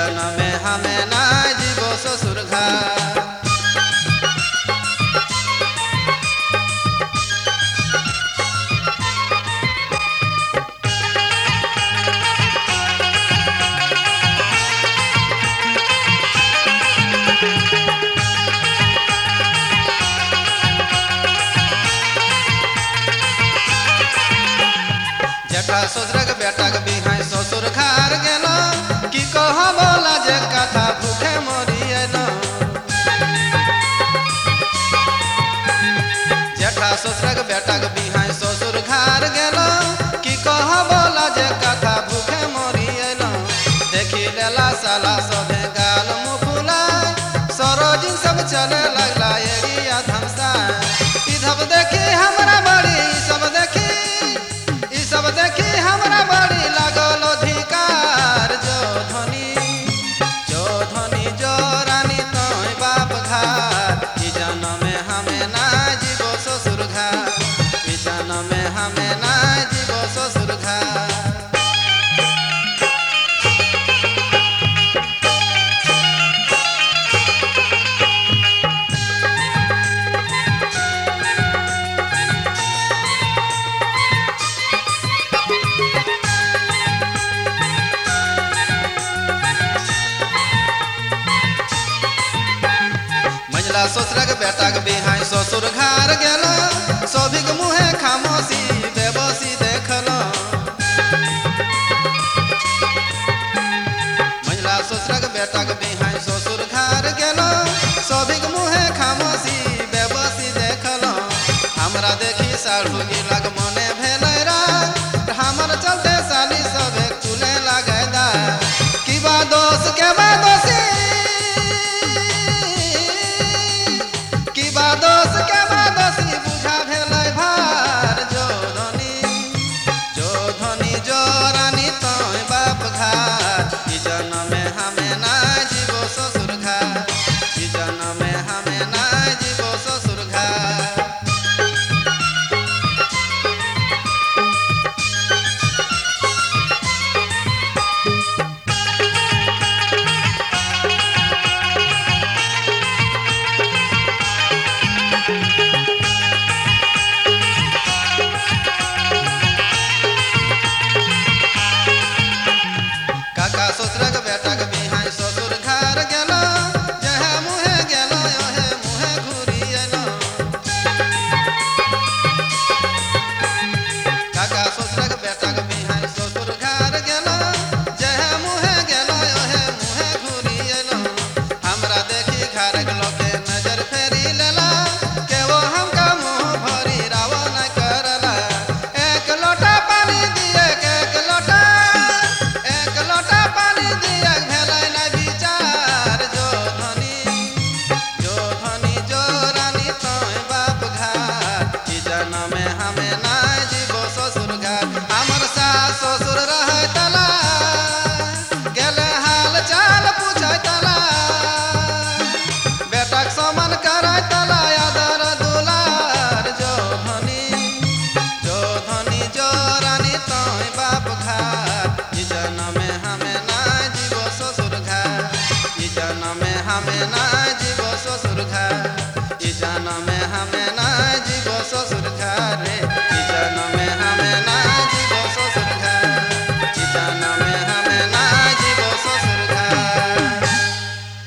जनमे हमें ना जीवो ससुर घर। जेठा ससुरक बेटाक बिहाय ससुर घर गेलो की कह बोला जे कथा भूखे मरी अइलो। जेठा ससुरक बेटाक बिहाय ससुर घर गेलो की कह बोला जे कथा भूखे मरी अइलो। देखी लेला साला सभे गाल मुँह फुलाय सरोजिन सब चले लगला एरिया धमसा। इधब देखी हमरा बड़ी सब देखी हमरा बड़ी लागल अधिकार। जो धनी जो रानी तोय बाप घर। ई जनमे हमें ना जीवो ससुर घर। ई जनमे हमें ना जीवो ससुर घर। ससुरक बेटाक बिहाय ससुर घर गेलो सभिक मुहे खामोशी बेबसी देखलो। महिला ससुरक बेटाक बिहाय ससुर घर गेलो सभिक मुहे खामोशी बेबसी देखलो। हमरा देखी साढ़ू गिलक मने भेलै राग हमर चलते साली सभे तुले लागे दा। की बा दोष के बा दोषी दोष के बादसी बुझा भेलै भार। जो धनी जो रानी तोय बाप घर। ई जनमे हमें ना जीवो ससुर घर। ई जनमे हमें ना जीवो ससुर घर। ससुरक बेटाक बिहाय ससुर घर गेलो जहे मुहे गेलो ओहे मुहे घुरी अइलो। काका ससुरक बेटाक बिहाय ससुर घर गेलो जहे मुहे गेलो ओहे मुहे घुरी अइलो। हमरा देखी घरक लोके नजर फेरी लेला केओ हमका मुँह भरी राव न करला। एक लोटा पानी दिए एक लोटा पानी दिया भेलै न विचार। जो धनी जो रानी तोय बाप घर। ई जनमे हमें ना जीवो ससुर घर। हमर सास ससुर रहै तला गेले हाल चाल पूछै तला। बेटाक समान करै तला आदर दुलार। जो धनी जो रानी तोय बाप घर। ई जनमे हमें ना जीवो ससुर घर। ई जनमे हमें ना जीवो ससुर घर। ई जनमे हमें ना जीवो